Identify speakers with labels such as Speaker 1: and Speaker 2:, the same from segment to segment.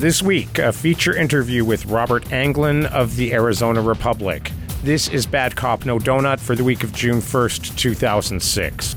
Speaker 1: This week, a feature interview with Robert Anglin of the Arizona Republic. This is Bad Cop No Donut for the week of June 1st, 2006.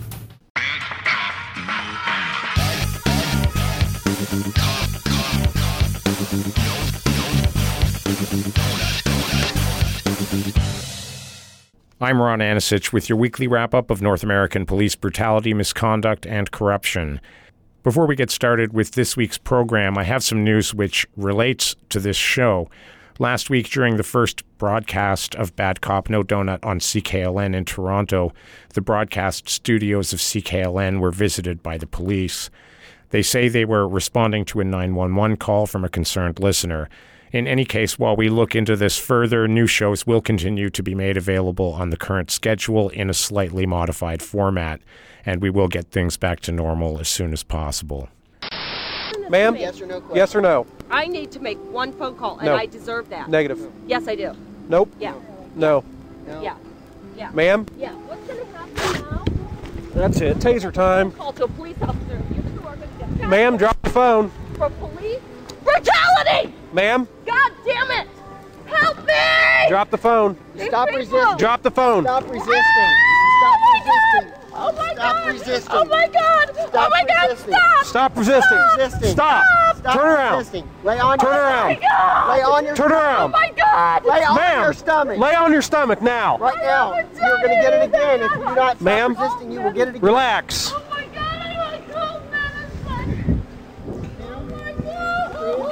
Speaker 1: I'm Ron Anisich with your weekly wrap-up of North American police brutality, misconduct, and corruption. Before we get started with this week's program, I have some news which relates to this show. Last week, during the first broadcast of Bad Cop No Donut on CKLN in Toronto, the broadcast studios of CKLN were visited by the police. They say they were responding to a 911 call from a concerned listener. In any case, while we look into this further, new shows will continue to be made available on the current schedule in a slightly modified format, and we will get things back to normal as soon as possible.
Speaker 2: Ma'am?
Speaker 3: Yes or no question?
Speaker 2: Yes or no?
Speaker 3: I need to make one phone call, and
Speaker 2: No.
Speaker 3: I deserve that.
Speaker 2: Negative.
Speaker 3: Yes, I do.
Speaker 2: Nope.
Speaker 3: Yeah.
Speaker 2: No.
Speaker 3: Yeah. Yeah.
Speaker 2: Ma'am?
Speaker 3: Yeah. What's going to happen now?
Speaker 2: That's it. Taser time.
Speaker 3: Call to a police officer. You two are going to get
Speaker 2: Ma'am, drop the phone.
Speaker 3: for police brutality!
Speaker 2: Ma'am,
Speaker 3: God damn it! Help me!
Speaker 2: drop the phone.
Speaker 3: These
Speaker 4: Stop
Speaker 3: people-
Speaker 4: resisting.
Speaker 2: Drop the phone.
Speaker 4: Stop resisting.
Speaker 3: Oh my
Speaker 4: Stop resisting.
Speaker 3: God! Oh my
Speaker 4: Stop
Speaker 3: God!
Speaker 4: resisting.
Speaker 3: Oh my God! Oh
Speaker 4: Stop
Speaker 3: my God!
Speaker 4: resisting.
Speaker 3: Stop!
Speaker 2: Stop resisting.
Speaker 4: Resisting.
Speaker 2: Stop.
Speaker 4: Stop
Speaker 2: Turn around.
Speaker 4: resisting. Lay on
Speaker 2: Turn
Speaker 4: your
Speaker 2: around.
Speaker 3: Oh my God!
Speaker 4: Lay on your
Speaker 2: Turn
Speaker 3: Oh
Speaker 2: around.
Speaker 3: my God!
Speaker 4: Lay on
Speaker 2: Ma'am,
Speaker 4: your stomach.
Speaker 2: lay on your stomach now.
Speaker 4: Right now. You're going to get it again. If you do not stop
Speaker 2: Ma'am.
Speaker 4: resisting, you will get it again.
Speaker 2: Relax.
Speaker 3: Oh my God! I want to go medicine! Oh my God!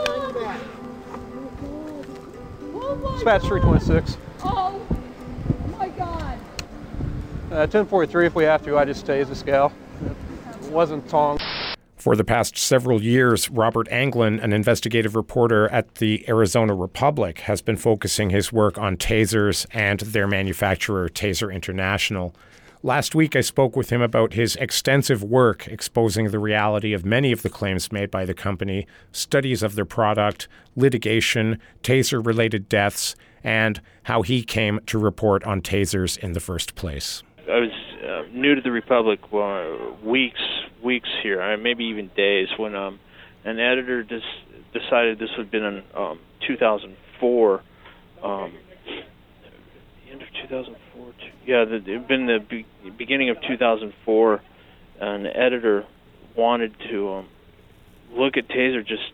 Speaker 3: Oh my
Speaker 2: Dispatch
Speaker 3: God.
Speaker 2: 326.
Speaker 3: Oh my God!
Speaker 2: 1043 if we have to. I just tase the scale. It wasn't tong.
Speaker 1: For the past several years, Robert Anglin, an investigative reporter at the Arizona Republic, has been focusing his work on tasers and their manufacturer, Taser International. Last week, I spoke with him about his extensive work exposing the reality of many of the claims made by the company, studies of their product, litigation, taser-related deaths, and how he came to report on tasers in the first place.
Speaker 5: I was new to the Republic, weeks here, maybe even days, when an editor decided this would have been in 2004, end of 2004. It had been the beginning of 2004. An editor wanted to look at Taser just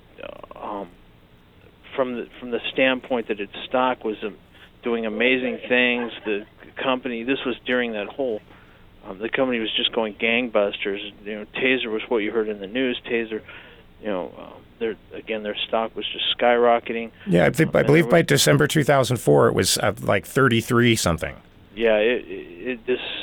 Speaker 5: from the standpoint that its stock was doing amazing things. The company, this was during that whole, the company was just going gangbusters. Taser was what you heard in the news. Taser, their stock was just skyrocketing.
Speaker 1: Yeah, I believe by December 2004, it was like 33 something.
Speaker 5: Yeah, it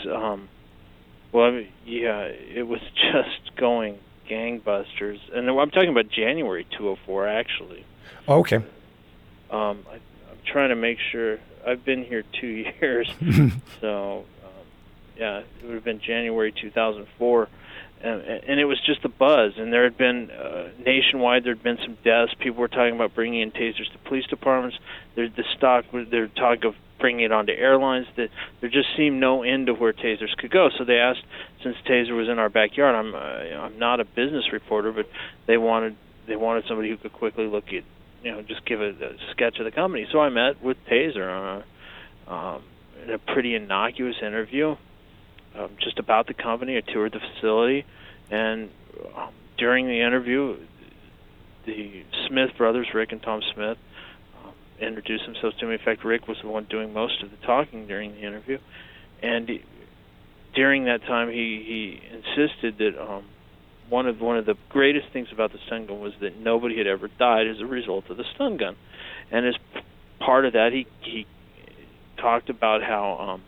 Speaker 5: was just going gangbusters. And I'm talking about January 2004, actually.
Speaker 1: Oh, okay.
Speaker 5: I'm trying to make sure. I've been here 2 years, so it would have been January 2004, and it was just a buzz. And there had been nationwide, there had been some deaths. People were talking about bringing in tasers to police departments. They're talking of bringing it onto airlines. That there just seemed no end to where tasers could go. So they asked, since Taser was in our backyard, I'm not a business reporter, but they wanted somebody who could quickly look at, just give a sketch of the company. So I met with Taser in a pretty innocuous interview, just about the company. I toured the facility, and during the interview, the Smith brothers, Rick and Tom Smith, introduced themselves to me. In fact, Rick was the one doing most of the talking during the interview, and during that time, he insisted that one of the greatest things about the stun gun was that nobody had ever died as a result of the stun gun. And as part of that, he talked about how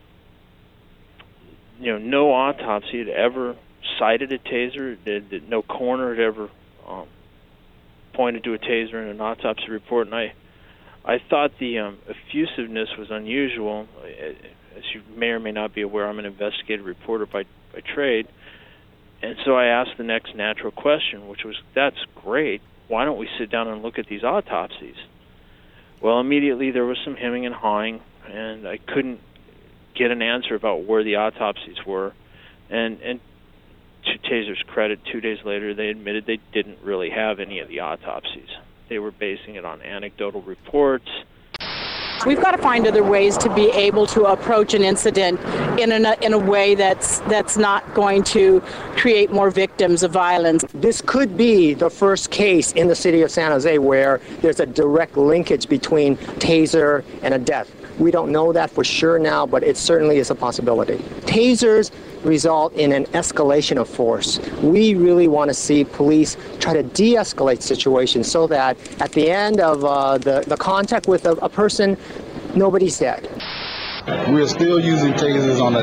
Speaker 5: no autopsy had ever cited a taser, that no coroner had ever pointed to a taser in an autopsy report. And I thought the effusiveness was unusual. As you may or may not be aware, I'm an investigative reporter by trade. And so I asked the next natural question, which was, that's great. Why don't we sit down and look at these autopsies? Well, immediately there was some hemming and hawing, and I couldn't get an answer about where the autopsies were. And to Taser's credit, 2 days later, they admitted they didn't really have any of the autopsies. They were basing it on anecdotal reports.
Speaker 6: We've got to find other ways to be able to approach an incident in a way that's not going to create more victims of violence.
Speaker 4: This could be the first case in the city of San Jose where there's a direct linkage between Taser and a death. We don't know that for sure now, but it certainly is a possibility. Tasers result in an escalation of force. We really want to see police try to de-escalate situations so that at the end of the contact with a person, nobody's dead.
Speaker 7: We're still using tasers on a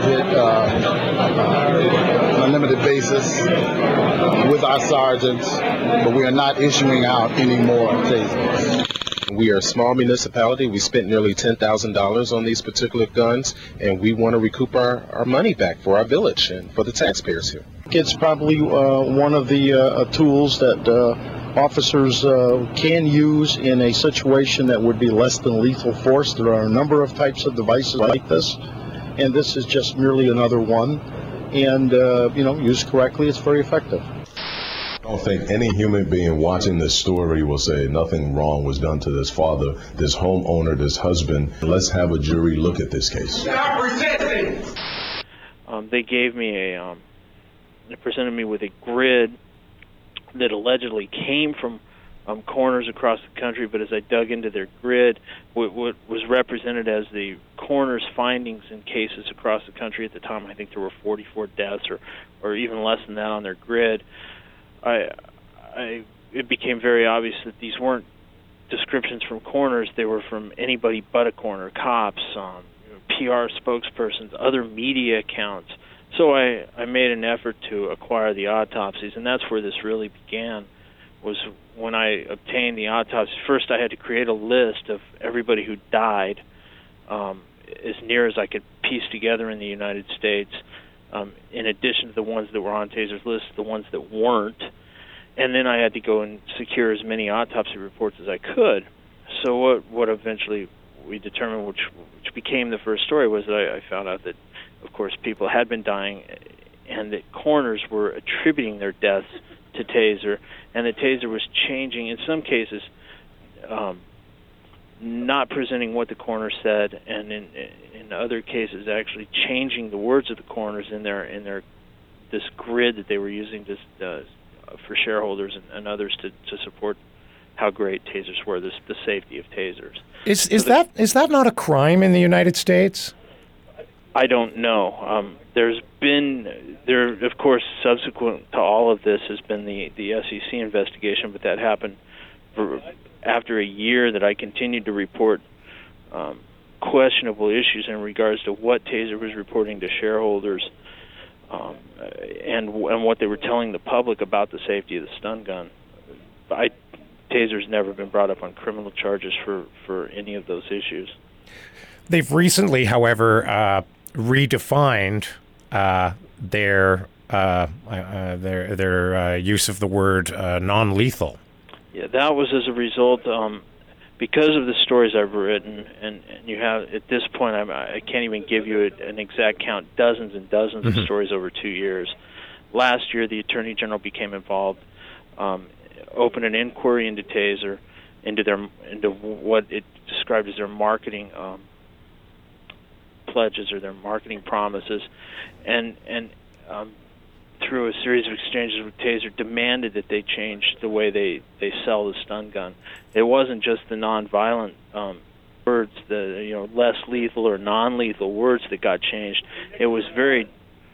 Speaker 7: limited basis with our sergeants, but we are not issuing out any more tasers.
Speaker 8: We are a small municipality. We spent nearly $10,000 on these particular guns, and we want to recoup our money back for our village and for the taxpayers here.
Speaker 9: It's probably one of the tools that officers can use in a situation that would be less than lethal force. There are a number of types of devices like this, and this is just merely another one. And, used correctly, it's very effective.
Speaker 10: I don't think any human being watching this story will say nothing wrong was done to this father, this homeowner, this husband. Let's have a jury look at this case.
Speaker 5: Stop resisting! They gave me they presented me with a grid that allegedly came from coroners across the country, but as I dug into their grid, what was represented as the coroner's findings in cases across the country at the time, I think there were 44 deaths or even less than that on their grid. It became very obvious that these weren't descriptions from coroners. They were from anybody but a coroner, cops, PR spokespersons, other media accounts. So I made an effort to acquire the autopsies, and that's where this really began, was when I obtained the autopsies. First, I had to create a list of everybody who died, as near as I could piece together in the United States, in addition to the ones that were on Taser's list, the ones that weren't. And then I had to go and secure as many autopsy reports as I could. So what eventually we determined, which became the first story, was that I found out that, of course, people had been dying and that coroners were attributing their deaths to Taser, and that Taser was changing, in some cases, not presenting what the coroner said, and in other cases actually changing the words of the coroners in their this grid that they were using for shareholders and others to support how great Tasers were, the safety of Tasers.
Speaker 1: Is that not a crime in the United States?
Speaker 5: I don't know. There, of course, subsequent to all of this has been the SEC investigation, but that happened after a year that I continued to report questionable issues in regards to what Taser was reporting to shareholders and what they were telling the public about the safety of the stun gun. Taser's never been brought up on criminal charges for any of those issues.
Speaker 1: They've recently, however, redefined their use of the word non-lethal.
Speaker 5: Yeah, that was as a result, because of the stories I've written, and you have, at this point, I can't even give you an exact count, dozens and dozens of stories over 2 years. Last year, the Attorney General became involved, opened an inquiry into Taser, into what it described as their marketing pledges or their marketing promises, and through a series of exchanges with Taser, demanded that they change the way they sell the stun gun. It wasn't just the nonviolent words, the less lethal or non-lethal words that got changed. It was very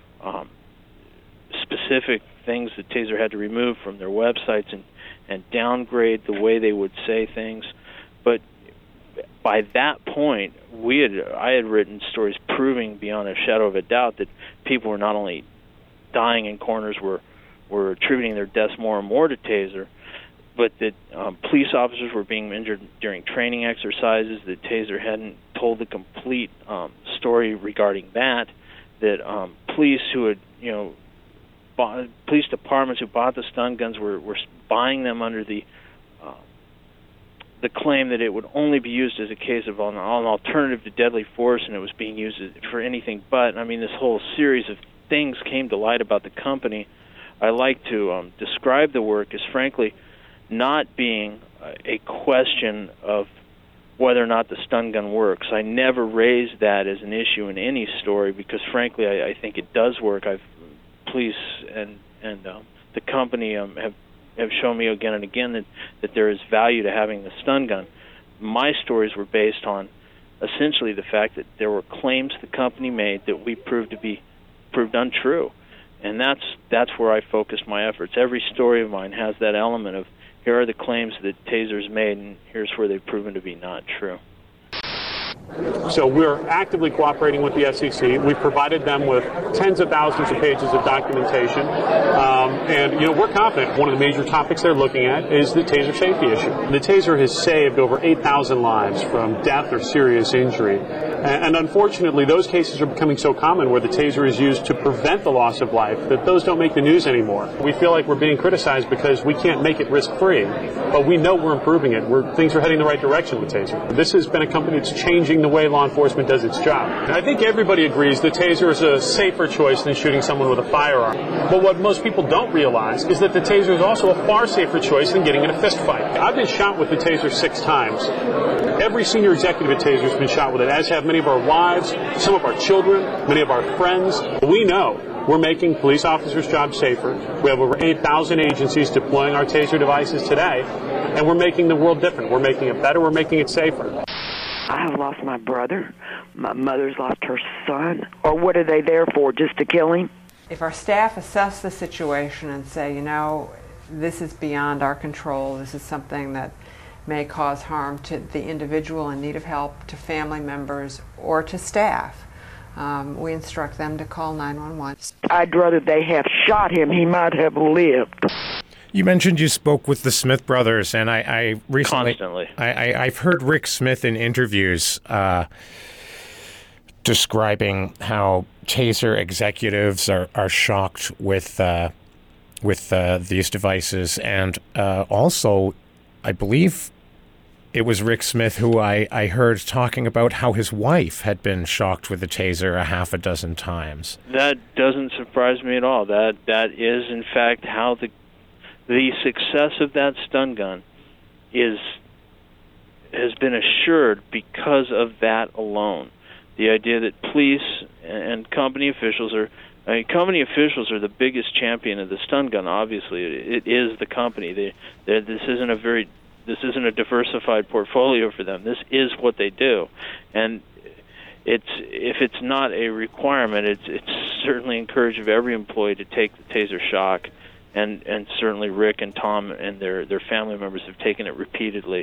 Speaker 5: specific things that Taser had to remove from their websites and downgrade the way they would say things. But by that point, I had written stories proving beyond a shadow of a doubt that people were not only dying and coroners were attributing their deaths more and more to Taser, but that police officers were being injured during training exercises, that Taser hadn't told the complete story regarding that police who had, police departments who bought the stun guns were buying them under the claim that it would only be used as a case of an alternative to deadly force, and it was being used for anything but. I mean, this whole series of things came to light about the company, I like to describe the work as frankly not being a question of whether or not the stun gun works. I never raised that as an issue in any story because, frankly, I think it does work. Police and the company have shown me again and again that there is value to having the stun gun. My stories were based on essentially the fact that there were claims the company made that we proved untrue, and that's where I focused my efforts. Every story of mine has that element of here are the claims that Taser's made, and here's where they've proven to be not true.
Speaker 11: So we're actively cooperating with the SEC. We've provided them with tens of thousands of pages of documentation. And, we're confident one of the major topics they're looking at is the Taser safety issue. The Taser has saved over 8,000 lives from death or serious injury. And unfortunately, those cases are becoming so common where the Taser is used to prevent the loss of life that those don't make the news anymore. We feel like we're being criticized because we can't make it risk-free, but we know we're improving it. Things are heading the right direction with Taser. This has been a company that's changing the way law enforcement does its job. And I think everybody agrees the Taser is a safer choice than shooting someone with a firearm. But what most people don't realize is that the Taser is also a far safer choice than getting in a fist fight. I've been shot with the Taser 6 times. Every senior executive at Taser has been shot with it, as have many of our wives, some of our children, many of our friends. We know we're making police officers' jobs safer. We have over 8,000 agencies deploying our Taser devices today, and we're making the world different. We're making it better. We're making it safer.
Speaker 12: I have lost my brother. My mother's lost her son. Or what are they there for, just to kill him?
Speaker 13: If our staff assess the situation and say, this is beyond our control, this is something that may cause harm to the individual in need of help, to family members, or to staff, we instruct them to call 911.
Speaker 12: I'd rather they have shot him. He might have lived.
Speaker 1: You mentioned you spoke with the Smith brothers, and I recently...
Speaker 5: Constantly.
Speaker 1: I've heard Rick Smith in interviews describing how Taser executives are shocked with these devices, and also, I believe it was Rick Smith who I heard talking about how his wife had been shocked with the Taser a half a dozen times.
Speaker 5: That doesn't surprise me at all. That is, in fact, how the success of that stun gun has been assured because of that alone. The idea that police and company officials are the biggest champion of the stun gun. Obviously, it is the company. This isn't a diversified portfolio for them. This is what they do, and if it's not a requirement, it's certainly encouraged of every employee to take the Taser shock. And certainly Rick and Tom and their family members have taken it repeatedly.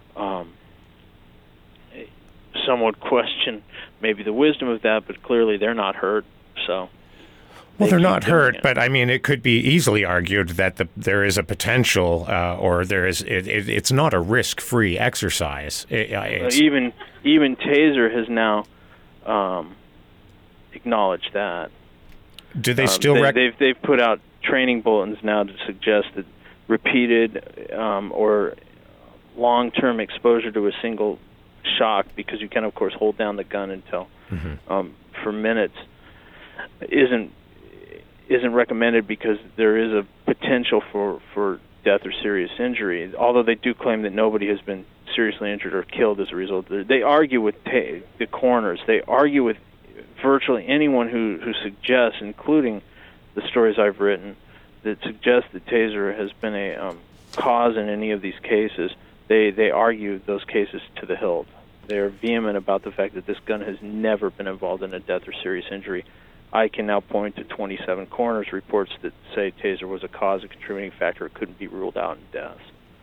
Speaker 5: Some would question maybe the wisdom of that, but clearly they're not hurt. So,
Speaker 1: well, they're not hurt, but I mean, it could be easily argued that there is a potential, or there is. It's not a risk-free exercise.
Speaker 5: Even Taser has now acknowledged that.
Speaker 1: Do they still?
Speaker 5: They've put out training bulletins now to suggest that repeated or long-term exposure to a single shock, because you can, of course, hold down the gun until for minutes, isn't recommended because there is a potential for death or serious injury. Although they do claim that nobody has been seriously injured or killed as a result. They argue with the coroners. They argue with virtually anyone who suggests, including the stories I've written, that suggest that Taser has been a cause in any of these cases. They argue those cases to the hilt. They're vehement about the fact that this gun has never been involved in a death or serious injury. I can now point to 27 coroner's reports that say Taser was a cause, a contributing factor. It couldn't be ruled out in deaths.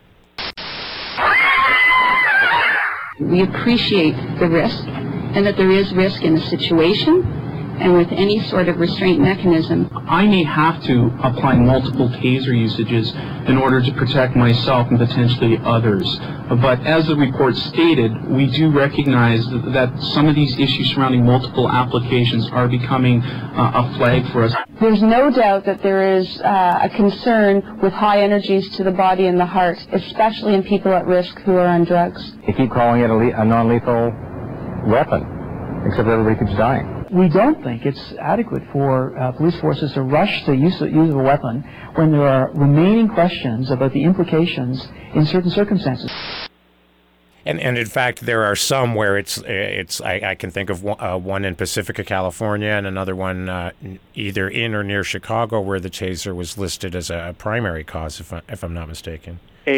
Speaker 14: We appreciate the risk, and that there is risk in the situation, and with any sort of restraint mechanism.
Speaker 15: I may have to apply multiple Taser usages in order to protect myself and potentially others. But as the report stated, we do recognize that some of these issues surrounding multiple applications are becoming a flag for us.
Speaker 16: There's no doubt that there is a concern with high energies to the body and the heart, especially in people at risk who are on drugs.
Speaker 17: They keep calling it a non-lethal weapon, except everybody keeps dying. We don't think it's adequate for police forces to rush the use of a weapon when there are remaining questions about the implications in certain circumstances.
Speaker 1: And in fact, there are some where I can think of one in Pacifica, California, and another one either in or near Chicago, where the taser was listed as a primary cause, if I'm not mistaken.
Speaker 5: A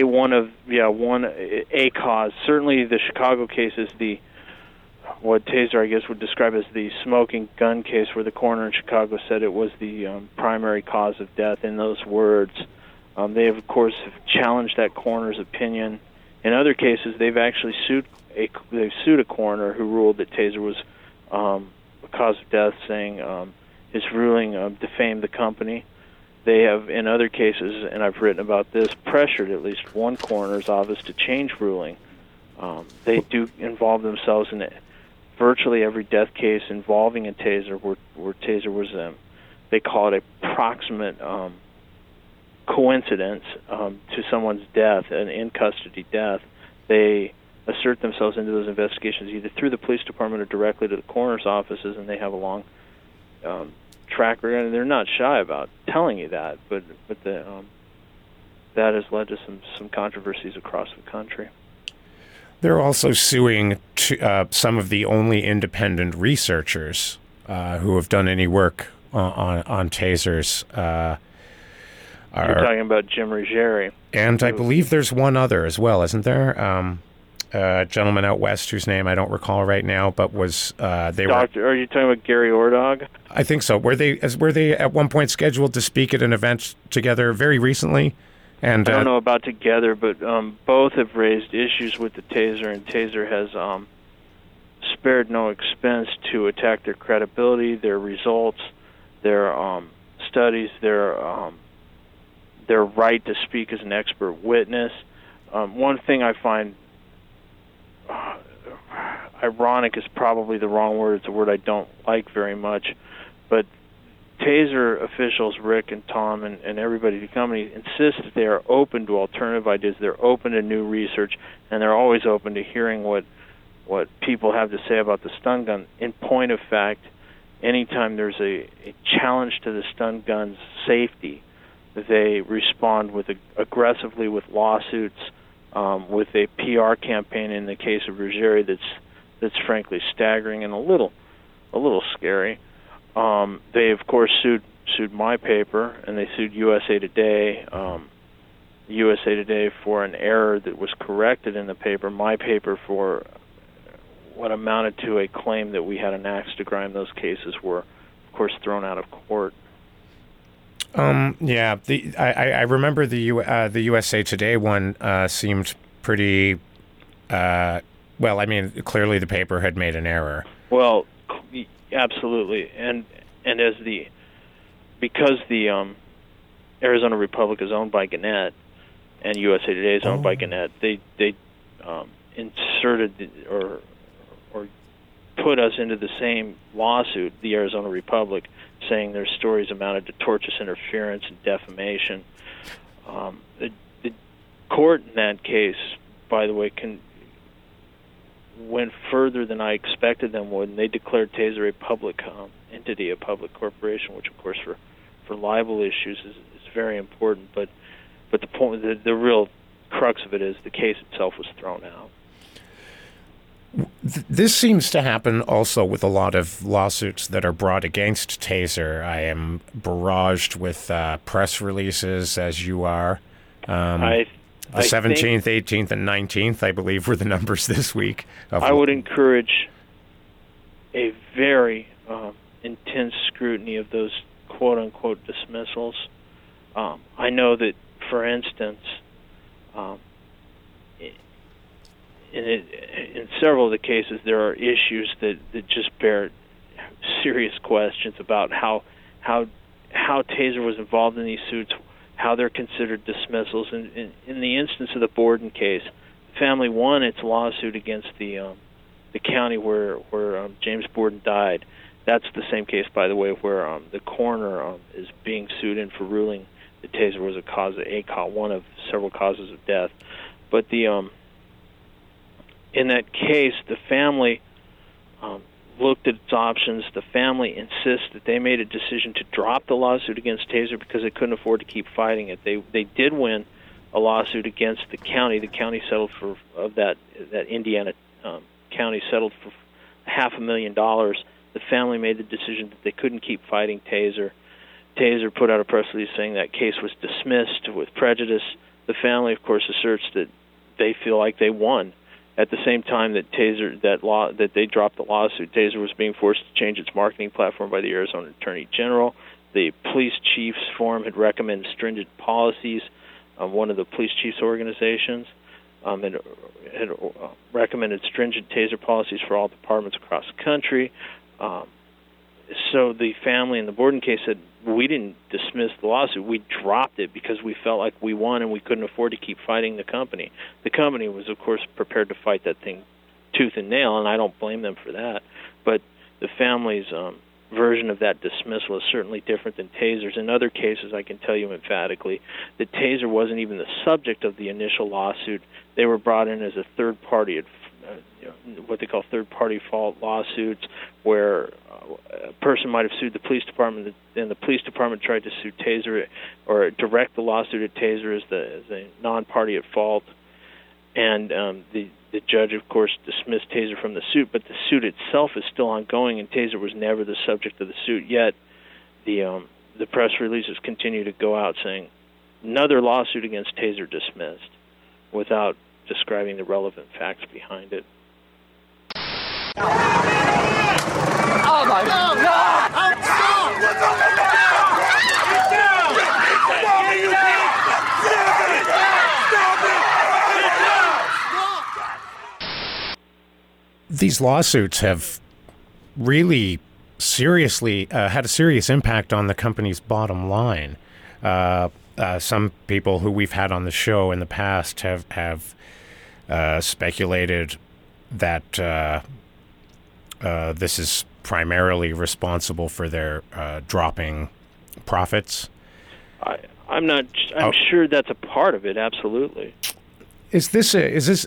Speaker 5: cause. Certainly, the Chicago case is what Taser, I guess, would describe as the smoking gun case, where the coroner in Chicago said it was the primary cause of death in those words. They, of course, have challenged that coroner's opinion. In other cases, they've actually sued a coroner who ruled that Taser was a cause of death, saying his ruling defamed the company. They have, in other cases, and I've written about this, pressured at least one coroner's office to change ruling. They do involve themselves in virtually every death case involving a Taser, where Taser was, they call it a proximate coincidence to someone's death, an in-custody death. They assert themselves into those investigations either through the police department or directly to the coroner's offices, and they have a long track record, and they're not shy about telling you that, but that has led to some controversies across the country.
Speaker 1: They're also suing some of the only independent researchers who have done any work on tasers.
Speaker 5: You're talking about Jim Ruggieri.
Speaker 1: And I believe there's one other as well, isn't there? A gentleman out west whose name I don't recall right now, but was are you talking
Speaker 5: about Gary Ordog?
Speaker 1: I think so. Were they at one point scheduled to speak at an event together very recently? And
Speaker 5: I don't know about together, but both have raised issues with the Taser, and Taser has spared no expense to attack their credibility, their results, their studies, their right to speak as an expert witness. One thing I find ironic is probably the wrong word. It's a word I don't like very much, but Taser officials, Rick and Tom and everybody at the company, insist that they are open to alternative ideas. They're open to new research, and they're always open to hearing what people have to say about the stun gun. In point of fact, anytime there's a challenge to the stun gun's safety, they respond aggressively with lawsuits, with a PR campaign. In the case of Ruggieri, that's frankly staggering and a little scary. They of course sued my paper, and they sued USA Today. USA Today for an error that was corrected in the paper. My paper for what amounted to a claim that we had an axe to grind. Those cases were, of course, thrown out of court.
Speaker 1: Yeah, I remember the USA Today one seemed pretty. Well, I mean, clearly the paper had made an error.
Speaker 5: Well, absolutely, and because the Arizona Republic is owned by Gannett and USA Today is owned by Gannett, they inserted or put us into the same lawsuit, the Arizona Republic, saying their stories amounted to tortious interference and defamation. The court in that case, by the way, went further than I expected them would, and they declared Taser a public entity, a public corporation, which, of course, for libel issues is very important. But the point, the real crux of it is the case itself was thrown out.
Speaker 1: This seems to happen also with a lot of lawsuits that are brought against Taser. I am barraged with press releases, as you are. The 17th, 18th, and 19th, I believe, were the numbers this week.
Speaker 5: I would encourage a very intense scrutiny of those quote-unquote dismissals. I know that, for instance, in several of the cases, there are issues that just bear serious questions about how Taser was involved in these suits, how they're considered dismissals. In the instance of the Borden case, the family won its lawsuit against the county where James Borden died. That's the same case, by the way, where the coroner is being sued in for ruling that Taser was one of several causes of death. But in that case, the family looked at its options. The family insists that they made a decision to drop the lawsuit against Taser because they couldn't afford to keep fighting it. They did win a lawsuit against the county. The county settled for that Indiana county settled for $500,000. The family made the decision that they couldn't keep fighting Taser. Taser put out a press release saying that case was dismissed with prejudice. The family, of course, asserts that they feel like they won. At the same time that they dropped the lawsuit, Taser was being forced to change its marketing platform by the Arizona Attorney General. The police chiefs forum had recommended stringent policies. One of the police chiefs organizations had recommended stringent Taser policies for all departments across the country. So the family in the Borden case said, we didn't dismiss the lawsuit. We dropped it because we felt like we won and we couldn't afford to keep fighting the company. The company was, of course, prepared to fight that thing tooth and nail, and I don't blame them for that. But the family's version of that dismissal is certainly different than Taser's. In other cases, I can tell you emphatically that Taser wasn't even the subject of the initial lawsuit. They were brought in as a third party, what they call third-party fault lawsuits, where a person might have sued the police department, and the police department tried to sue Taser or direct the lawsuit at Taser as a non-party at fault. And the judge, of course, dismissed Taser from the suit, but the suit itself is still ongoing, and Taser was never the subject of the suit. Yet the press releases continue to go out saying another lawsuit against Taser dismissed, without describing the relevant facts behind it.
Speaker 3: Oh my God!
Speaker 1: These lawsuits have really seriously had a serious impact on the company's bottom line. Some people who we've had on the show in the past have speculated that this is primarily responsible for their dropping profits.
Speaker 5: I'm sure that's a part of it. Absolutely.
Speaker 1: What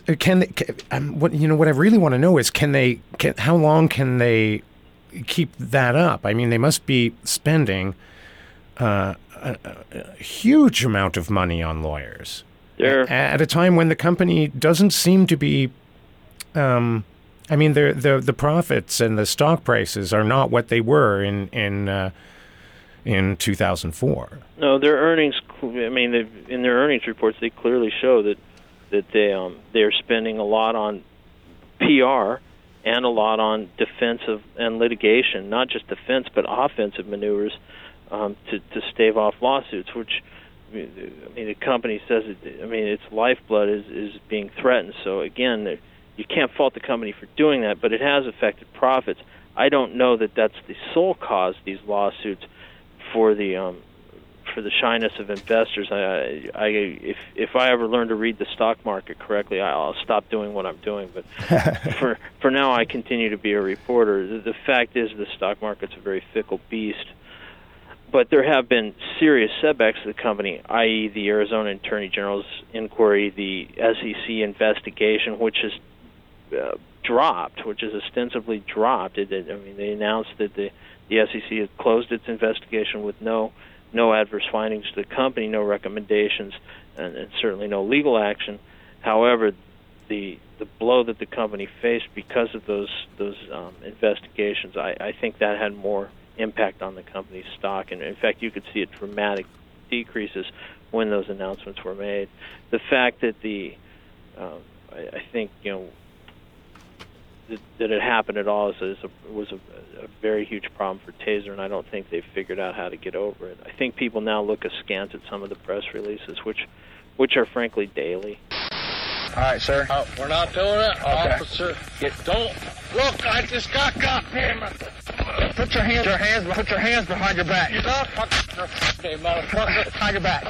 Speaker 1: I really want to know is how long can they keep that up? I mean, they must be spending a huge amount of money on lawyers at a time when the company doesn't seem to be. The profits and the stock prices are not what they were in 2004.
Speaker 5: No, their earnings. In their earnings reports, they clearly show that they're spending a lot on PR and a lot on defensive and litigation, not just defense but offensive maneuvers to stave off lawsuits. Which the company says its lifeblood is being threatened. So again, you can't fault the company for doing that, but it has affected profits. I don't know that that's the sole cause, these lawsuits, for the shyness of investors. If I ever learn to read the stock market correctly, I'll stop doing what I'm doing. But for now, I continue to be a reporter. The fact is, the stock market's a very fickle beast. But there have been serious setbacks to the company, i.e., the Arizona Attorney General's inquiry, the SEC investigation, which has dropped, which is ostensibly dropped. They announced that the SEC has closed its investigation with no adverse findings to the company, no recommendations, and certainly no legal action. However, the blow that the company faced because of those investigations, I think that had more impact on the company's stock. And in fact, you could see it dramatic decreases when those announcements were made. The fact that I think that it happened at all was a very huge problem for Taser, and I don't think they've figured out how to get over it. I think people now look askance at some of the press releases, which are frankly daily.
Speaker 18: All right, sir.
Speaker 19: We're not doing it,
Speaker 18: okay.
Speaker 19: Officer. Don't look! I just got caught.
Speaker 18: Put your hands behind your back.
Speaker 19: You don't motherfucker.
Speaker 18: Behind your back.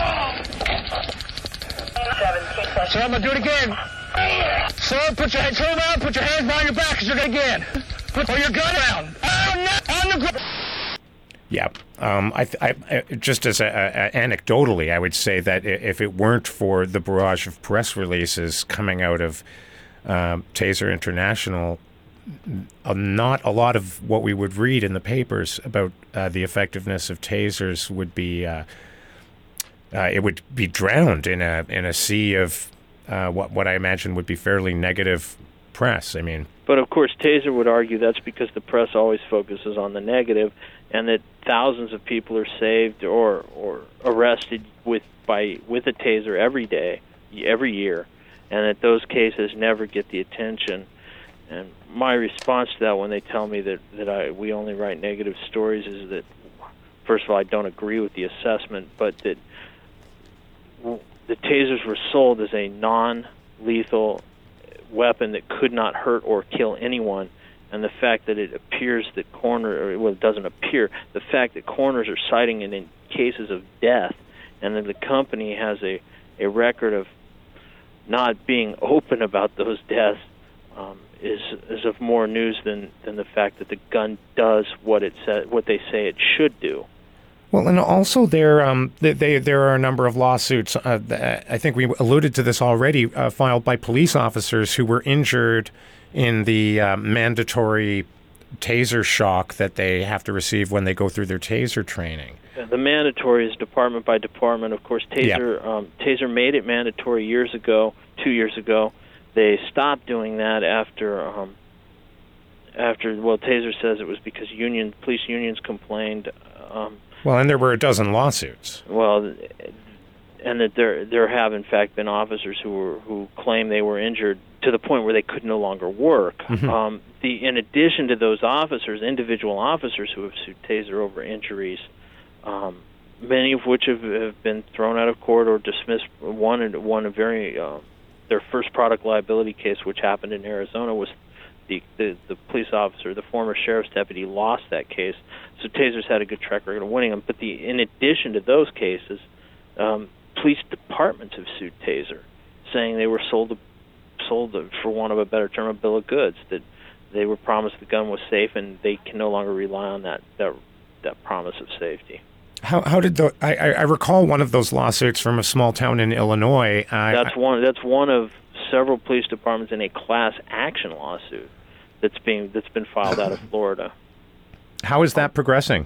Speaker 18: So I'm gonna do it again. So put your hands behind your back, because you're gonna again. Put your gun down. On the ground.
Speaker 1: Yeah. I just as anecdotally, I would say that if it weren't for the barrage of press releases coming out of Taser International, not a lot of what we would read in the papers about the effectiveness of tasers would be it would be drowned in a sea of what I imagine would be fairly negative press. I mean,
Speaker 5: but of course, Taser would argue that's because the press always focuses on the negative, and that thousands of people are saved or arrested with a Taser every day, every year, and that those cases never get the attention. And my response to that when they tell me that we only write negative stories is that, first of all, I don't agree with the assessment, but that the Tasers were sold as a non-lethal weapon that could not hurt or kill anyone, and the fact that it appears that it doesn't appear, the fact that coroners are citing it in cases of death, and that the company has a record of not being open about those deaths, is of more news than the fact that the gun does what they say it should do.
Speaker 1: Well, and also there are a number of lawsuits. I think we alluded to this already, filed by police officers who were injured in the mandatory taser shock that they have to receive when they go through their taser training.
Speaker 5: The mandatory is department by department. Of course, Taser made it mandatory 2 years ago. They stopped doing that after Taser says it was because police unions complained.
Speaker 1: Well, and there were a dozen lawsuits.
Speaker 5: Well, and that there have in fact been officers who claim they were injured to the point where they could no longer work. Mm-hmm. In addition to those officers, individual officers who have sued Taser over injuries, many of which have been thrown out of court or dismissed. One a very their first product liability case, which happened in Arizona, was the police officer, the former sheriff's deputy, lost that case. So Taser's had a good track record of winning them. But in addition to those cases, police departments have sued Taser, saying they were sold, for want of a better term, a bill of goods, that they were promised the gun was safe, and they can no longer rely on that promise of safety.
Speaker 1: How did I recall one of those lawsuits from a small town in Illinois.
Speaker 5: That's one of several police departments in a class action lawsuit that's been filed out of Florida.
Speaker 1: How is that progressing?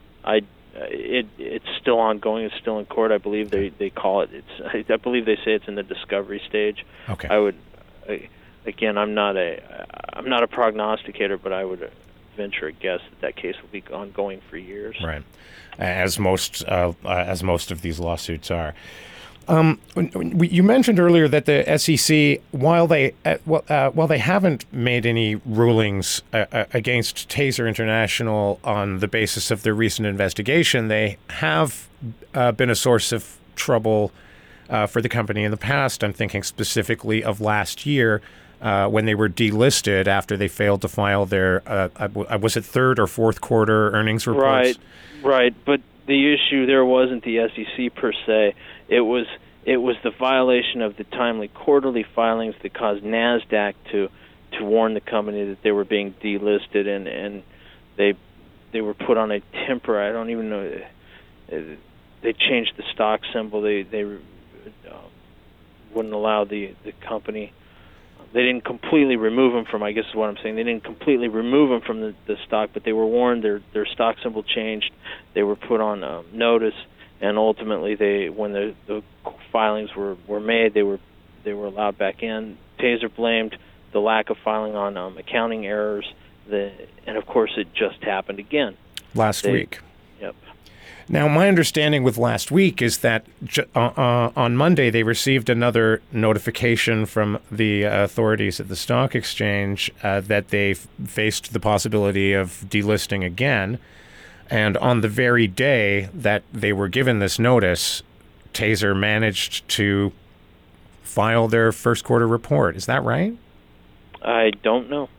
Speaker 5: It's still ongoing. It's still in court. I believe they call it. I believe they say it's in the discovery stage.
Speaker 1: Okay.
Speaker 5: I'm not a prognosticator, but I would venture a guess that case will be ongoing for years.
Speaker 1: Right, as most of these lawsuits are. You mentioned earlier that the SEC, while they haven't made any rulings against Taser International on the basis of their recent investigation, they have been a source of trouble for the company in the past. I'm thinking specifically of last year when they were delisted after they failed to file their was it third or fourth quarter earnings reports?
Speaker 5: Right. But the issue there wasn't the SEC per se. It was the violation of the timely quarterly filings that caused NASDAQ to warn the company that they were being delisted, and they were put on a temporary. I don't even know. They changed the stock symbol. They wouldn't allow the company. They didn't completely remove them from. I guess is what I'm saying. They didn't completely remove them from the stock, but they were warned. Their stock symbol changed. They were put on notice. And ultimately, when the filings were made, they were allowed back in. Taser blamed the lack of filing on accounting errors, and of course, it just happened again
Speaker 1: last week.
Speaker 5: Yep.
Speaker 1: Now, my understanding with last week is that on Monday they received another notification from the authorities at the stock exchange that they faced the possibility of delisting again. And on the very day that they were given this notice, Taser managed to file their first quarter report. Is that right?
Speaker 5: I don't know.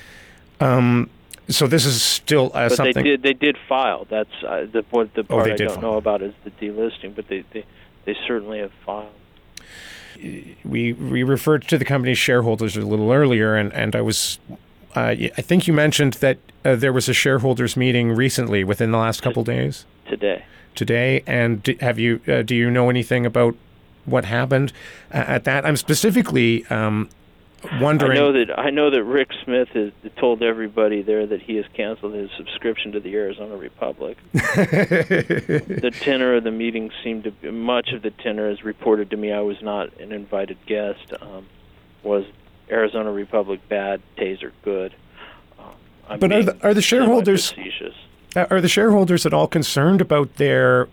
Speaker 1: So this is still something.
Speaker 5: But they did file. That's the part I don't know about is the delisting, but they certainly have filed.
Speaker 1: We referred to the company's shareholders a little earlier, and I was. I think you mentioned that there was a shareholders meeting recently, within the last couple days. Today, and do you know anything about what happened at that? I'm specifically wondering.
Speaker 5: I know that Rick Smith has told everybody there that he has canceled his subscription to the Arizona Republic. The tenor of the meeting seemed to be, much of the tenor, as reported to me, I was not an invited guest, was Arizona Republic bad, Taser good.
Speaker 1: But are the shareholders at all concerned about their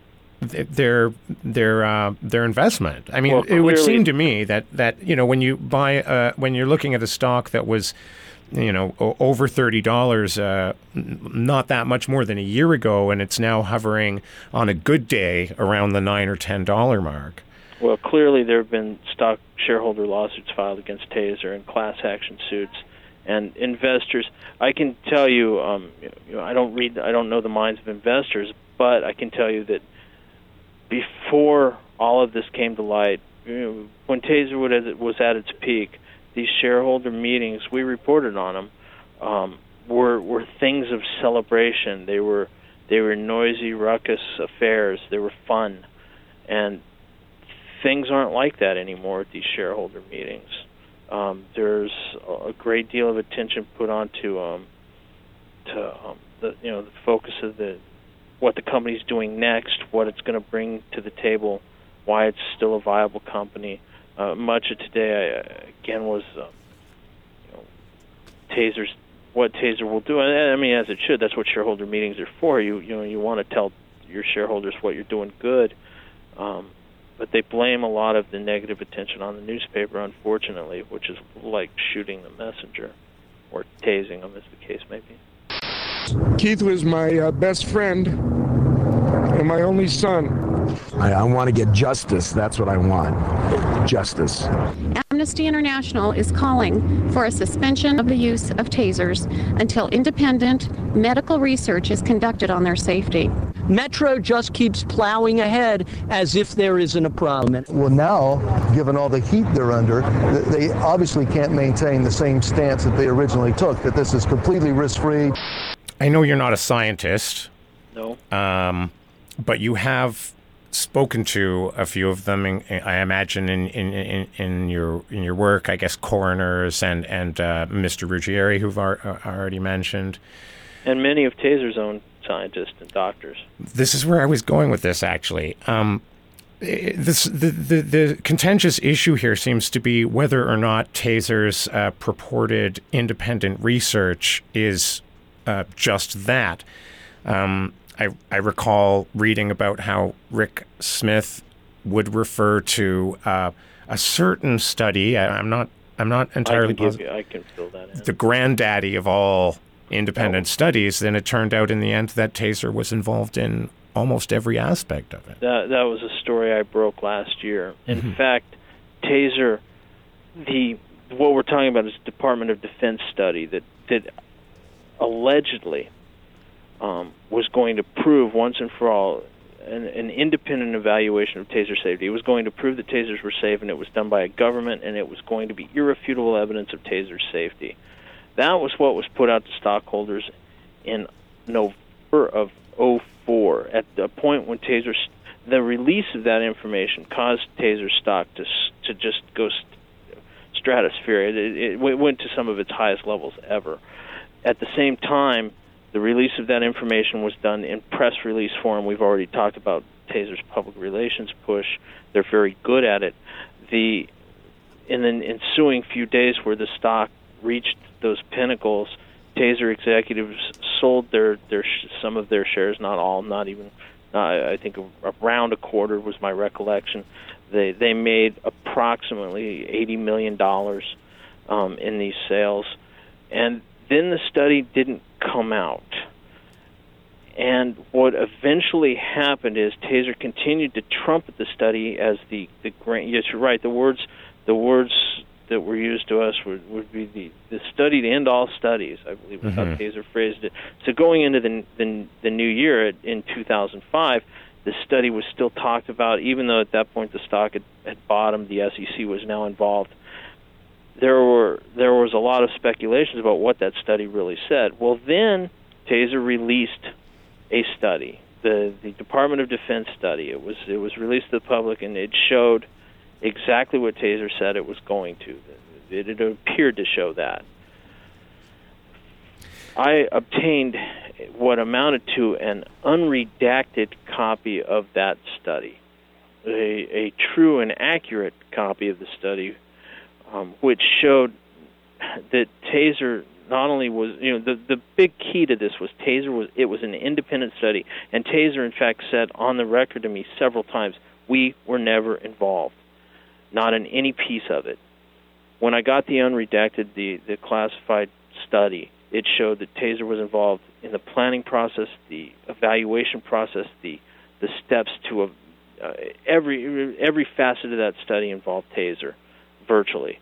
Speaker 1: investment? I mean,
Speaker 5: well,
Speaker 1: it would seem to me that when you buy when you're looking at a stock that was over $30 not that much more than a year ago, and it's now hovering on a good day around the $9 or $10 mark.
Speaker 5: Well, clearly there have been stock shareholder lawsuits filed against Taser and class action suits. And investors, I can tell you, I don't know the minds of investors, but I can tell you that before all of this came to light, when Taser was at its peak, these shareholder meetings, we reported on them, were things of celebration. They were noisy, ruckus affairs. They were fun, and things aren't like that anymore at these shareholder meetings. There's a great deal of attention put onto the focus of what the company's doing next, what it's going to bring to the table, why it's still a viable company. Much of today, again, was what Taser will do. I mean, as it should. That's what shareholder meetings are for. You want to tell your shareholders what you're doing good. But they blame a lot of the negative attention on the newspaper, unfortunately, which is like shooting the messenger, or tasing them, as the case may be.
Speaker 20: Keith was my best friend and my only son.
Speaker 21: I want to get justice. That's what I want. Justice.
Speaker 22: Amnesty International is calling for a suspension of the use of tasers until independent medical research is conducted on their safety.
Speaker 23: Metro just keeps plowing ahead as if there isn't a problem.
Speaker 21: Well, now, given all the heat they're under, they obviously can't maintain the same stance that they originally took, that this is completely risk-free.
Speaker 1: I know you're not a scientist.
Speaker 5: No.
Speaker 1: But you have spoken to a few of them, I imagine, in your work, I guess coroners and Mr. Ruggieri, who've already mentioned.
Speaker 5: And many of Taser's own scientists and doctors.
Speaker 1: This is where I was going with this, actually. The contentious issue here seems to be whether or not Taser's purported independent research is just that. I recall reading about how Rick Smith would refer to a certain study. I'm not entirely positive.
Speaker 5: I can fill that in.
Speaker 1: The granddaddy of all independent studies. Then it turned out in the end that Taser was involved in almost every aspect of it.
Speaker 5: That was a story I broke last year. In fact, Taser, what we're talking about is a Department of Defense study that allegedly was going to prove once and for all an independent evaluation of Taser safety. It was going to prove that Tasers were safe, and it was done by a government, and it was going to be irrefutable evidence of Taser safety. That was what was put out to stockholders in November of 2004, at the point when the release of that information caused Taser stock to just go stratosphere. It went to some of its highest levels ever. At the same time, the release of that information was done in press release form. We've already talked about Taser's public relations push. They're very good at it. In the ensuing few days where the stock reached those pinnacles, Taser executives sold some of their shares, not all, not even, I think around a quarter was my recollection. They made approximately $80 million in these sales. And then the study didn't come out. And what eventually happened is Taser continued to trumpet the study as the grant. Yes, you're right. The words that were used to us would be the study to end all studies, I believe is how Taser phrased it. So going into the new year in 2005, the study was still talked about, even though at that point the stock had bottomed, the SEC was now involved. There was a lot of speculations about what that study really said. Well, then Taser released a study, the Department of Defense study. It was released to the public, and it showed exactly what Taser said it was going to. it appeared to show that. I obtained what amounted to an unredacted copy of that study, a true and accurate copy of the study, which showed that Taser not only was, the big key to this was it was an independent study, and Taser in fact said on the record to me several times, we were never involved, not in any piece of it. When I got the unredacted, the classified study, it showed that Taser was involved in the planning process, the evaluation process, the steps to every facet of that study involved Taser, virtually.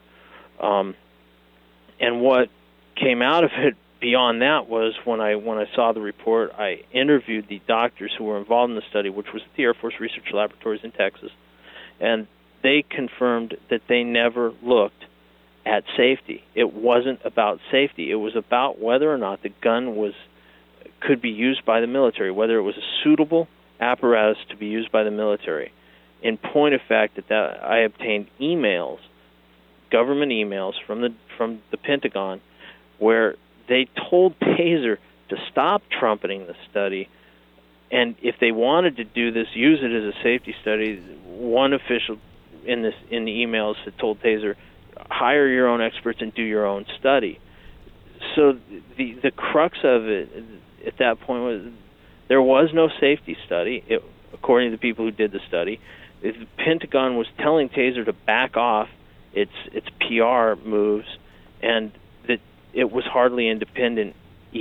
Speaker 5: And what came out of it beyond that was when I saw the report, I interviewed the doctors who were involved in the study, which was at the Air Force Research Laboratories in Texas, and they confirmed that they never looked at safety. It wasn't about safety. It was about whether or not the gun could be used by the military, whether it was a suitable apparatus to be used by the military. In point of fact, that I obtained emails, government emails from the Pentagon, where they told Taser to stop trumpeting the study, and if they wanted to do this, use it as a safety study. One official in the emails had told Taser, hire your own experts and do your own study. So the crux of it at that point was there was no safety study, according to the people who did the study. The Pentagon was telling Taser to back off its PR moves, and that it was hardly independent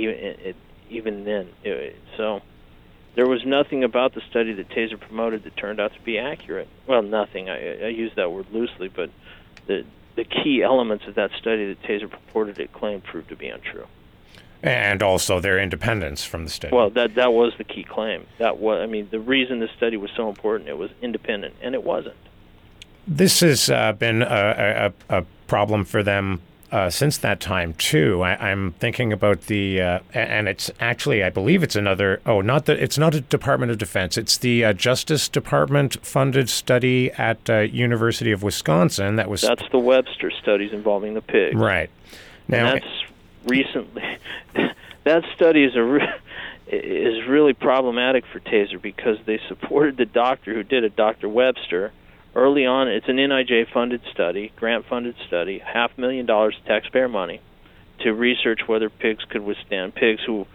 Speaker 5: even then. So there was nothing about the study that Taser promoted that turned out to be accurate. Well, nothing. I use that word loosely, but the key elements of that study that Taser purported it claimed proved to be untrue.
Speaker 1: And also their independence from the study.
Speaker 5: Well, that was the key claim. The reason the study was so important, it was independent, and it wasn't.
Speaker 1: This has been a problem for them since that time, too. I'm thinking about and it's actually, I believe it's it's not a Department of Defense. It's the Justice Department funded study at University of Wisconsin. That's
Speaker 5: the Webster studies involving the pigs.
Speaker 1: Right. Now,
Speaker 5: and that's recently. That study is really problematic for Taser because they supported the doctor who did it, Dr. Webster. Early on, it's an NIJ-funded study, grant-funded study, $500,000 taxpayer money, to research whether pigs could withstand. Pigs who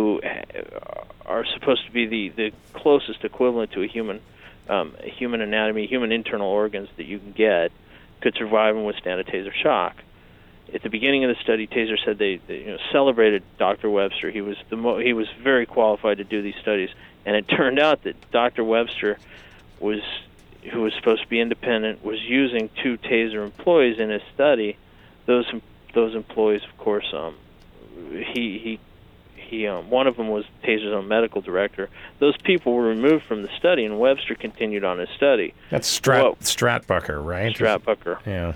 Speaker 5: are supposed to be the closest equivalent to a human anatomy, human internal organs that you can get, could survive and withstand a Taser shock. At the beginning of the study, Taser said they celebrated Dr. Webster. He was very qualified to do these studies, and it turned out that Dr. Webster who was supposed to be independent, was using 2 Taser employees in his study. Those employees, of course, one of them was Taser's own medical director. Those people were removed from the study, and Webster continued on his study.
Speaker 1: That's Stratbucker, right?
Speaker 5: Stratbucker.
Speaker 1: Yeah.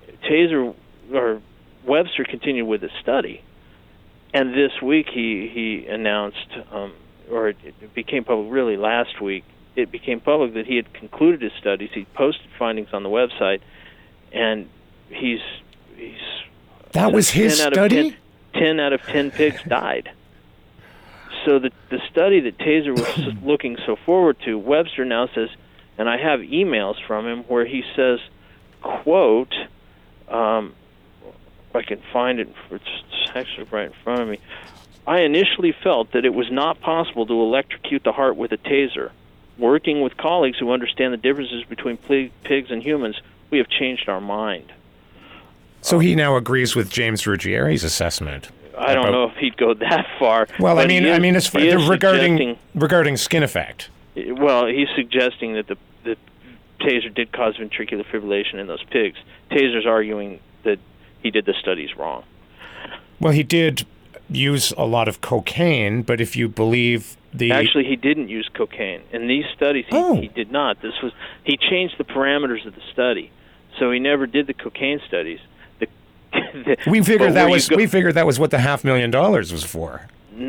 Speaker 5: Webster continued with his study, and this week he announced, or it became public really last week, it became public that he had concluded his studies. He posted findings on the website, and he's
Speaker 1: that was his study?
Speaker 5: 10 out of 10 pigs died. So the study that Taser was looking so forward to, Webster now says, and I have emails from him where he says, quote, if I can find it, it's actually right in front of me, I initially felt that it was not possible to electrocute the heart with a Taser. Working with colleagues who understand the differences between pigs and humans, we have changed our mind.
Speaker 1: So he now agrees with James Ruggieri's assessment.
Speaker 5: I don't know if he'd go that far.
Speaker 1: Well, as far regarding skin effect.
Speaker 5: Well, he's suggesting that the Taser did cause ventricular fibrillation in those pigs. Taser's arguing that he did the studies wrong.
Speaker 1: Well, he did use a lot of cocaine, but if you believe
Speaker 5: Actually, he didn't use cocaine. In these studies, he did not. He changed the parameters of the study, so he never did the cocaine studies.
Speaker 1: We figured that was what the $500,000 was for.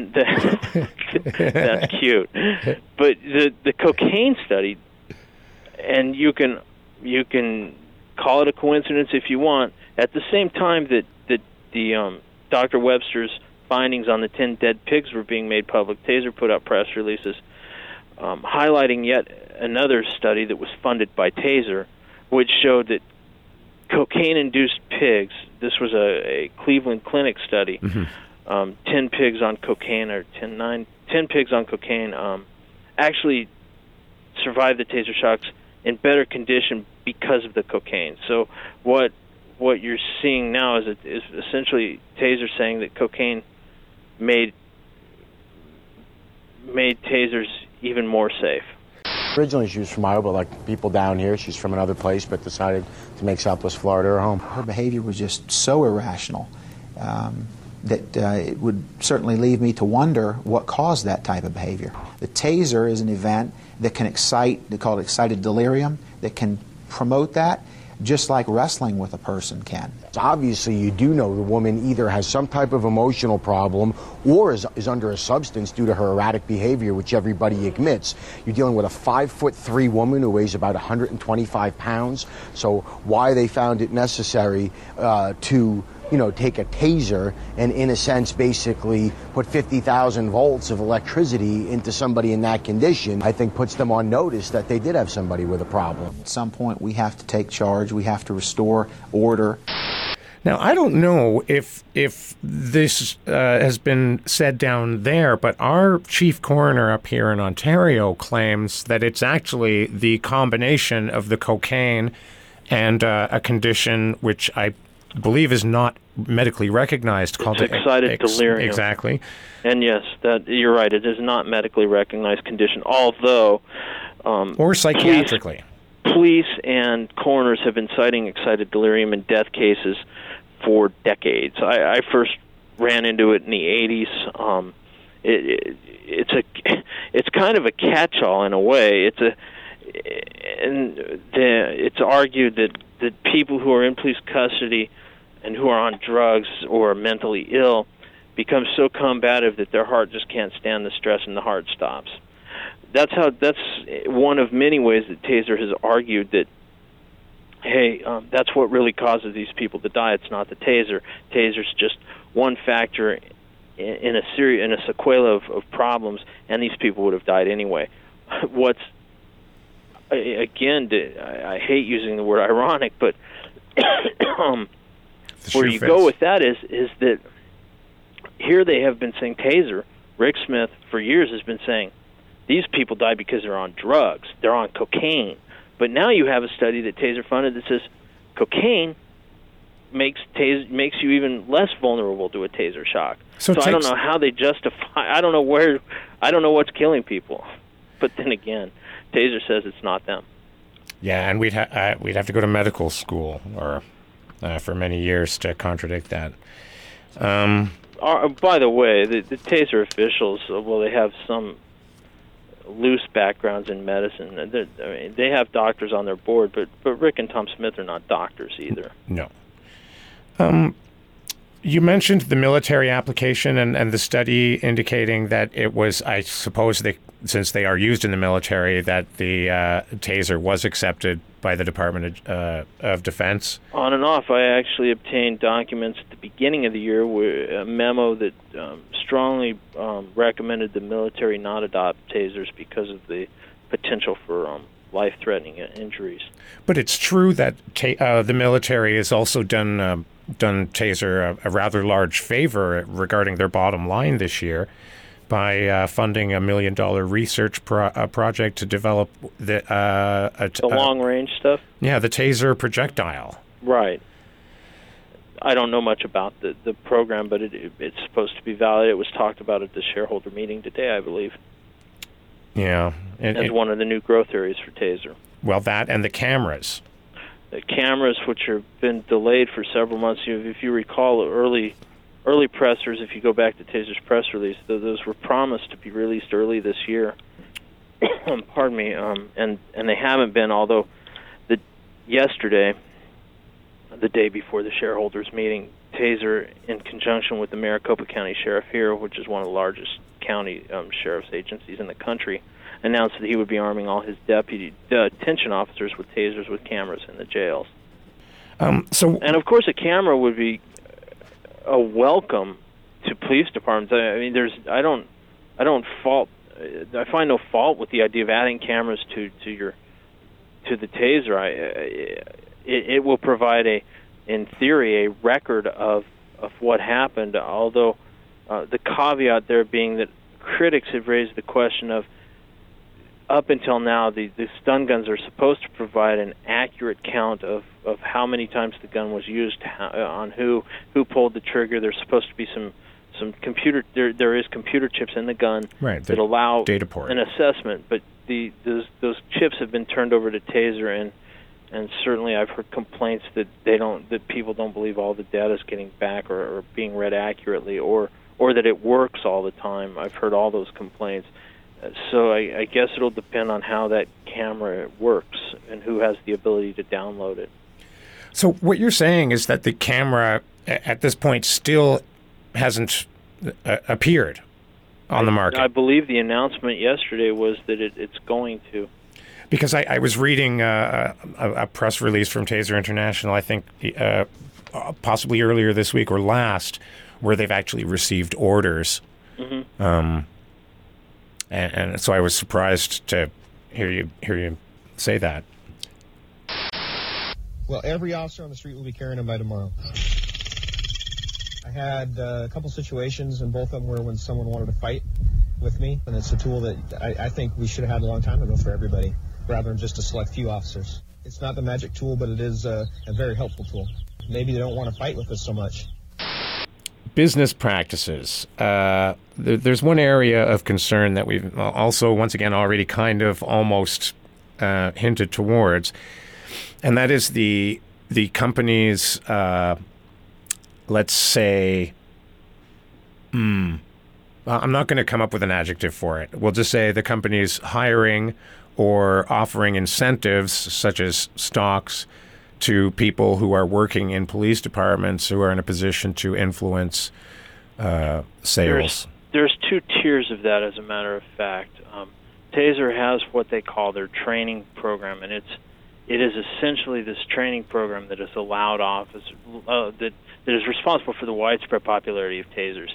Speaker 5: That's cute. But the cocaine study, and you can call it a coincidence if you want, At the same time that the Dr. Webster's findings on the 10 dead pigs were being made public, Taser put out press releases highlighting yet another study that was funded by Taser, which showed that cocaine-induced pigs, this was a Cleveland Clinic study, 10 pigs on cocaine, or 10 pigs on cocaine, actually survived the Taser shocks in better condition because of the cocaine. So what you're seeing now is essentially Taser saying that cocaine made Tasers even more safe.
Speaker 2: Originally she was from Iowa, but like people down here, she's from another place, but decided to make Southwest Florida her home.
Speaker 4: Her behavior was just so irrational that it would certainly leave me to wonder what caused that type of behavior. The Taser is an event that can excite, they call it excited delirium, that can promote that, just like wrestling with a person can.
Speaker 2: Obviously, you do know the woman either has some type of emotional problem or is under a substance due to her erratic behavior, which everybody admits. You're dealing with a 5'3" woman who weighs about 125 pounds. So why they found it necessary to take a taser and, in a sense, basically put 50,000 volts of electricity into somebody in that condition, I think puts them on notice that they did have somebody with a problem.
Speaker 4: At some point, we have to take charge. We have to restore order.
Speaker 1: Now, I don't know if this has been said down there, but our chief coroner up here in Ontario claims that it's actually the combination of the cocaine and a condition which I believe is not medically recognized, called
Speaker 5: excited delirium.
Speaker 1: Exactly.
Speaker 5: And yes, that you're right. It is not medically recognized condition, although
Speaker 1: or psychiatrically.
Speaker 5: Police and coroners have been citing excited delirium in death cases for decades. I first ran into it in the 80s. It's kind of a catch-all in a way. It's argued that people who are in police custody and who are on drugs or mentally ill become so combative that their heart just can't stand the stress and the heart stops. That's one of many ways that Taser has argued that, hey, that's what really causes these people to die. It's not the Taser. Taser's just one factor in a sequela of problems, and these people would have died anyway. Again, I hate using the word ironic, but where you go with that is that here they have been saying Taser. Rick Smith for years has been saying these people die because they're on drugs, they're on cocaine. But now you have a study that Taser funded that says cocaine makes you even less vulnerable to a Taser shock. So I don't know how they justify. I don't know what's killing people. But then again, Taser says it's not them.
Speaker 1: Yeah, and we'd have to go to medical school or for many years to contradict that.
Speaker 5: By the way, the Taser officials, they have some loose backgrounds in medicine. They have doctors on their board, but Rick and Tom Smith are not doctors either.
Speaker 1: No. You mentioned the military application and the study indicating that it was, I suppose, since they are used in the military, that the Taser was accepted by the Department of Defense.
Speaker 5: On and off. I actually obtained documents at the beginning of the year, a memo that strongly recommended the military not adopt Tasers because of the potential for life-threatening injuries.
Speaker 1: But it's true that the military has also done Taser a rather large favor regarding their bottom line this year by funding $1 million research project to develop the
Speaker 5: long-range stuff?
Speaker 1: Yeah, the Taser projectile.
Speaker 5: Right. I don't know much about the program, but it's supposed to be valid. It was talked about at the shareholder meeting today, I believe.
Speaker 1: Yeah.
Speaker 5: As one of the new growth areas for Taser.
Speaker 1: Well, that and the cameras.
Speaker 5: The cameras, which have been delayed for several months. If you recall, early pressers, if you go back to Taser's press release, those were promised to be released early this year. Pardon me, and they haven't been, although yesterday, the day before the shareholders meeting, Taser, in conjunction with the Maricopa County Sheriff here, which is one of the largest county sheriff's agencies in the country, announced that he would be arming all his detention officers with Tasers with cameras in the jails. And of course, a camera would be a welcome to police departments. I mean, I find no fault with the idea of adding cameras to the taser. It will provide in theory, a record of what happened. Although the caveat there being that critics have raised the question of, up until now, the stun guns are supposed to provide an accurate count of how many times the gun was used, on who pulled the trigger. There's supposed to be some computer. There is computer chips in the gun that allow
Speaker 1: data port.
Speaker 5: An assessment, but those chips have been turned over to Taser, and certainly I've heard complaints that people don't believe all the data is getting back or being read accurately, or that it works all the time. I've heard all those complaints. So I guess it'll depend on how that camera works and who has the ability to download it.
Speaker 1: So what you're saying is that the camera at this point still hasn't appeared on the market.
Speaker 5: I believe the announcement yesterday was that it's going to.
Speaker 1: Because I was reading a press release from Taser International, I think possibly earlier this week or last, where they've actually received orders. Mm-hmm. And so I was surprised to hear you say that.
Speaker 6: Well, every officer on the street will be carrying them by tomorrow. I had a couple situations, and both of them were when someone wanted to fight with me, and it's a tool that I think we should have had a long time ago for everybody, rather than just a select few officers. It's not the magic tool, but it is a very helpful tool. Maybe they don't want to fight with us so much.
Speaker 1: Business practices. There's one area of concern that we've also, once again, already kind of almost hinted towards, and that is the company's, let's say, I'm not going to come up with an adjective for it. We'll just say the company's hiring or offering incentives, such as stocks, to people who are working in police departments who are in a position to influence sales.
Speaker 5: There's two tiers of that, as a matter of fact. Taser has what they call their training program, and it is essentially this training program that has allowed officers that is responsible for the widespread popularity of tasers.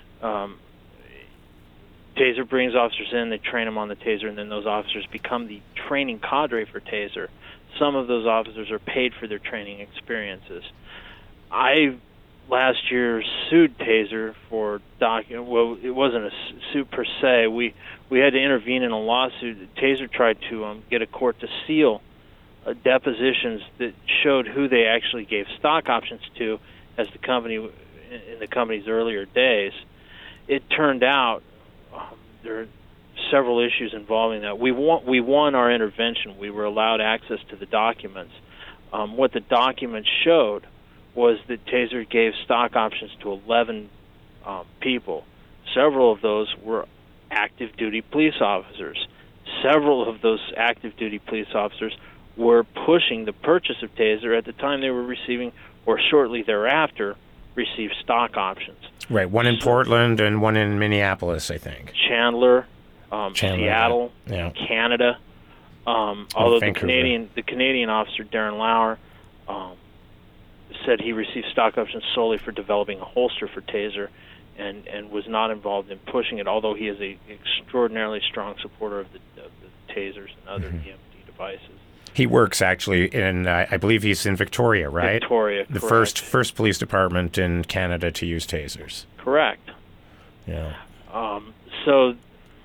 Speaker 5: Taser brings officers in, they train them on the Taser, and then those officers become the training cadre for Taser. Some of those officers are paid for their training experiences. I last year sued Taser for well, it wasn't a suit per se. We had to intervene in a lawsuit. Taser tried to get a court to seal depositions that showed who they actually gave stock options to as the company in the company's earlier days. It turned out there are several issues involving that. We won our intervention. We were allowed access to the documents. What the documents showed was that Taser gave stock options to 11 people. Several of those were active duty police officers. Several of those active duty police officers were pushing the purchase of Taser at the time they were receiving, or shortly thereafter, received stock options.
Speaker 1: Right, one in Portland and one in Minneapolis, I think.
Speaker 5: Chandler, Seattle,
Speaker 1: yeah.
Speaker 5: Canada. Although the
Speaker 1: Vancouver.
Speaker 5: Canadian officer, Darren Lauer, said he received stock options solely for developing a holster for Taser and was not involved in pushing it, although he is an extraordinarily strong supporter of the Tasers and other EMD devices.
Speaker 1: He works actually in, I believe he's in Victoria, right?
Speaker 5: Victoria,
Speaker 1: the
Speaker 5: correct.
Speaker 1: first police department in Canada to use Tasers.
Speaker 5: Correct.
Speaker 1: Yeah.
Speaker 5: So,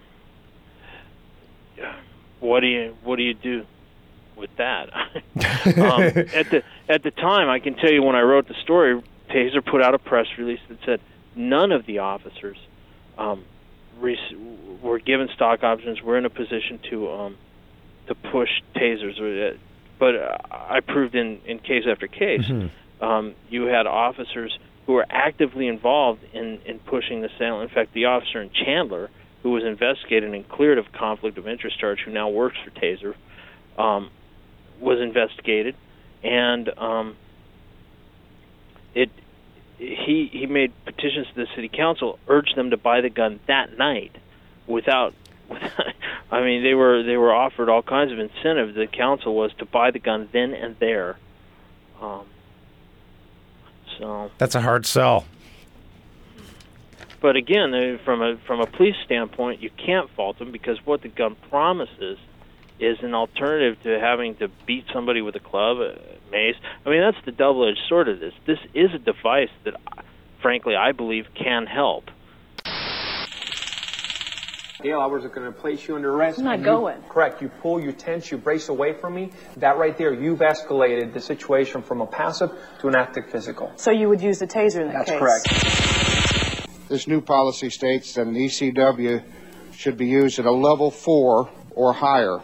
Speaker 5: what do you do with that? At the time, I can tell you when I wrote the story, Taser put out a press release that said none of the officers were given stock options. We're in a position to push Tasers, but I proved in case after case, you had officers who were actively involved in pushing the sale. In fact, the officer in Chandler, who was investigated and cleared of conflict of interest charge, who now works for Taser, was investigated, and he made petitions to the city council, urged them to buy the gun that night without I mean, they were offered all kinds of incentives. The council was to buy the gun then and there. So
Speaker 1: that's a hard sell.
Speaker 5: But again, from a police standpoint, you can't fault them because what the gun promises is an alternative to having to beat somebody with a club, a mace. I mean, that's the double-edged sword of this. This is a device that, frankly, I believe can help.
Speaker 7: Dale, I was going to place you under arrest.
Speaker 8: I'm not going.
Speaker 7: Correct. You pull, you tense, you brace away from me. That right there, you've escalated the situation from a passive to an active physical.
Speaker 8: So you would use the taser in that case?
Speaker 7: That's correct.
Speaker 9: This new policy states that an ECW should be used at a level 4 or higher.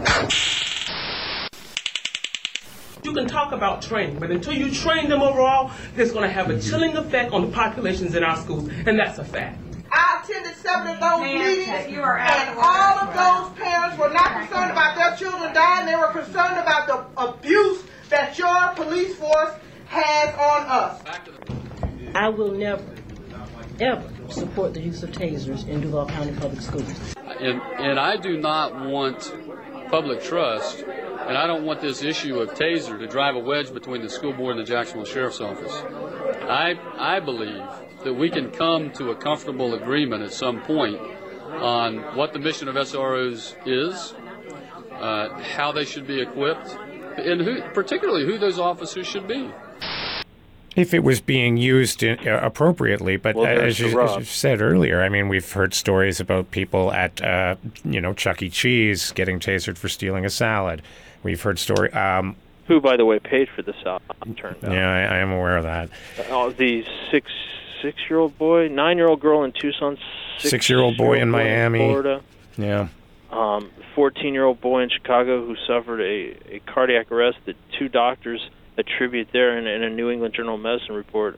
Speaker 24: You can talk about training, but until you train them overall, it's going to have a chilling effect on the populations in our schools, and that's a fact.
Speaker 25: I attended several of those meetings, and all of those parents were not concerned about their children dying. They were concerned about the abuse that your police force has on us.
Speaker 8: I will never, ever support the use of tasers in Duval County Public Schools.
Speaker 26: And I do not want public trust, and I don't want this issue of taser to drive a wedge between the school board and the Jacksonville Sheriff's Office. I believe that we can come to a comfortable agreement at some point on what the mission of SROs is, how they should be equipped, and particularly who those officers should be.
Speaker 1: If it was being used appropriately, but as you said earlier, I mean, we've heard stories about people at, Chuck E. Cheese getting tasered for stealing a salad. We've heard story.
Speaker 5: Who, by the way, paid for the salad, turned out.
Speaker 1: Yeah, I am aware of that.
Speaker 5: The six-year-old boy, 9-year-old girl in Tucson,
Speaker 1: 6-year-old boy in Miami,
Speaker 5: Florida.
Speaker 1: Yeah.
Speaker 5: 14-year-old boy in Chicago who suffered a cardiac arrest that 2 doctors attribute there in a New England Journal of Medicine report.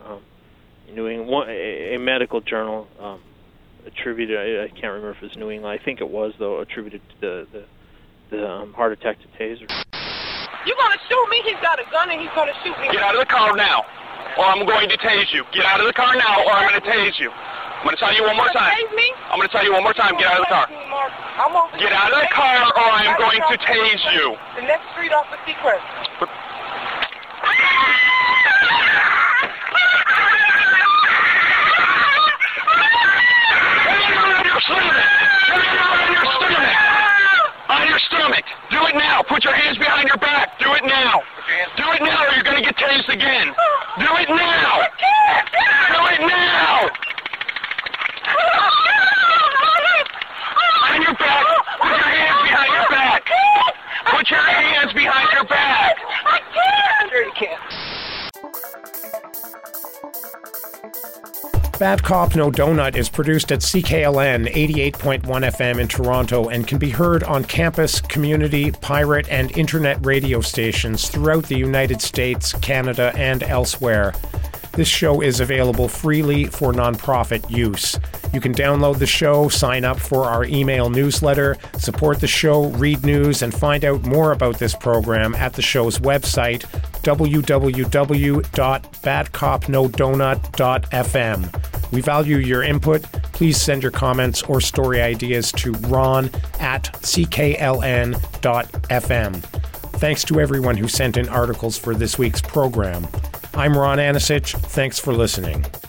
Speaker 5: A medical journal attributed. I can't remember if it's New England. I think it was though attributed to the heart attack to taser.
Speaker 25: You're going to shoot me? He's got a gun and he's going to shoot me.
Speaker 18: Get out of the car now, or I'm going to tase you. Get out of the car now, or I'm going to tase you. I'm going to tell you one more time. I'm going to tell you one more time. Get out of the car. Get out of the car, or I am going to tase you.
Speaker 25: The next street off the Seacrest.
Speaker 18: On your stomach. Do it now. Put your hands behind your back. Do it now. Do it now or you're going to get tased again. Do it now. Do it now. On your back. Put your hands behind your back. Put your hands behind your back.
Speaker 25: I can't. Sure you can't.
Speaker 1: Bad Cop No Donut is produced at CKLN 88.1 FM in Toronto and can be heard on campus, community, pirate, and internet radio stations throughout the United States, Canada, and elsewhere. This show is available freely for nonprofit use. You can download the show, sign up for our email newsletter, support the show, read news, and find out more about this program at the show's website, www.badcopnodonut.fm. We value your input. Please send your comments or story ideas to ron@ckln.fm. Thanks to everyone who sent in articles for this week's program. I'm Ron Anisich. Thanks for listening.